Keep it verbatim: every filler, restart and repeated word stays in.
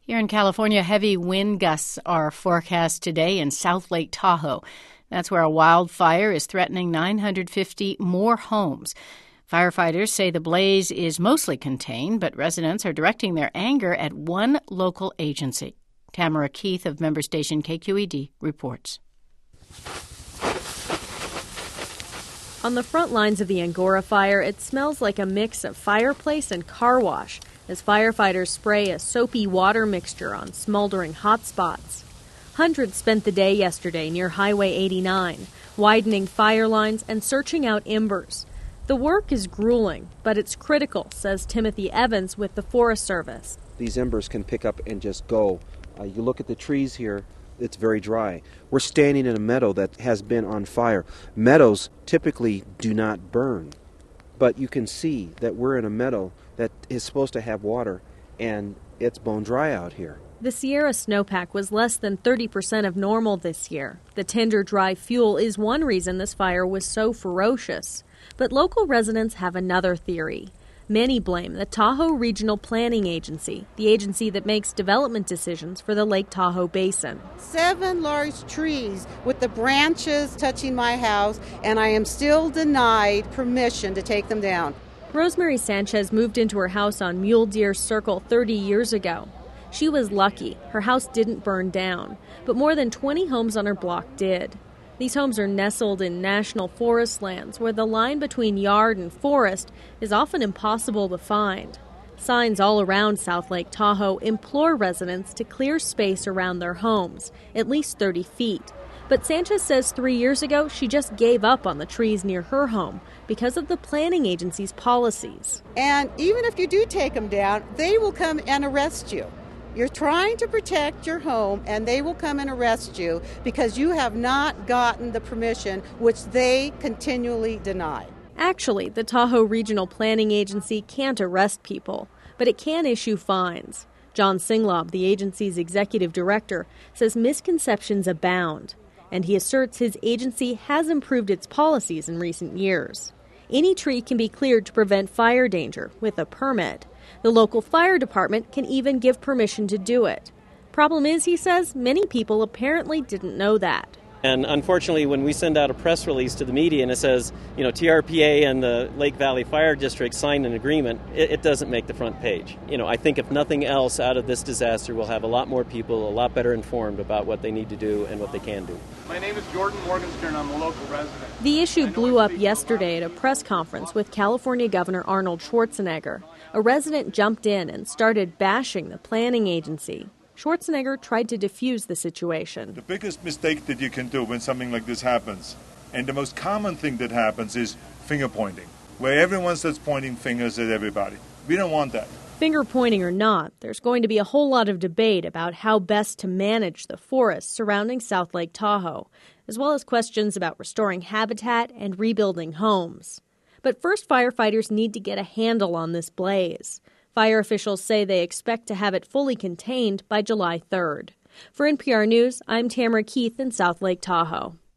Here in California, heavy wind gusts are forecast today in South Lake Tahoe. That's where a wildfire is threatening nine hundred fifty more homes. Firefighters say the blaze is mostly contained, but residents are directing their anger at one local agency. Tamara Keith of member station K Q E D reports. On the front lines of the Angora fire, it smells like a mix of fireplace and car wash as firefighters spray a soapy water mixture on smoldering hot spots. Hundreds spent the day yesterday near Highway eighty-nine, widening fire lines and searching out embers. The work is grueling, but it's critical, says Timothy Evans with the Forest Service. These embers can pick up and just go. Uh, you look at the trees here, it's very dry. We're standing in a meadow that has been on fire. Meadows typically do not burn, but you can see that we're in a meadow that is supposed to have water, and it's bone dry out here. The Sierra snowpack was less than thirty percent of normal this year. The tender, dry fuel is one reason this fire was so ferocious. But local residents have another theory. Many blame the Tahoe Regional Planning Agency, the agency that makes development decisions for the Lake Tahoe Basin. Seven large trees with the branches touching my house, and I am still denied permission to take them down. Rosemary Sanchez moved into her house on Mule Deer Circle thirty years ago. She was lucky. Her house didn't burn down, but more than twenty homes on her block did. These homes are nestled in national forest lands where the line between yard and forest is often impossible to find. Signs all around South Lake Tahoe implore residents to clear space around their homes, at least thirty feet. But Sanchez says three years ago she just gave up on the trees near her home because of the planning agency's policies. And even if you do take them down, they will come and arrest you. You're trying to protect your home, and they will come and arrest you because you have not gotten the permission, which they continually deny. Actually, the Tahoe Regional Planning Agency can't arrest people, but it can issue fines. John Singlob, the agency's executive director, says misconceptions abound, and he asserts his agency has improved its policies in recent years. Any tree can be cleared to prevent fire danger with a permit. The local fire department can even give permission to do it. Problem is, he says, many people apparently didn't know that. And unfortunately, when we send out a press release to the media and it says, you know, T R P A and the Lake Valley Fire District signed an agreement, it, it doesn't make the front page. You know, I think if nothing else out of this disaster, we'll have a lot more people a lot better informed about what they need to do and what they can do. My name is Jordan Morgenstern. I'm a local resident. The issue blew up yesterday at a press conference with California Governor Arnold Schwarzenegger. A resident jumped in and started bashing the planning agency. Schwarzenegger tried to defuse the situation. The biggest mistake that you can do when something like this happens, and the most common thing that happens, is finger pointing, where everyone starts pointing fingers at everybody. We don't want that. Finger pointing or not, there's going to be a whole lot of debate about how best to manage the forests surrounding South Lake Tahoe, as well as questions about restoring habitat and rebuilding homes. But first, firefighters need to get a handle on this blaze. Fire officials say they expect to have it fully contained by July third. For N P R News, I'm Tamara Keith in South Lake Tahoe.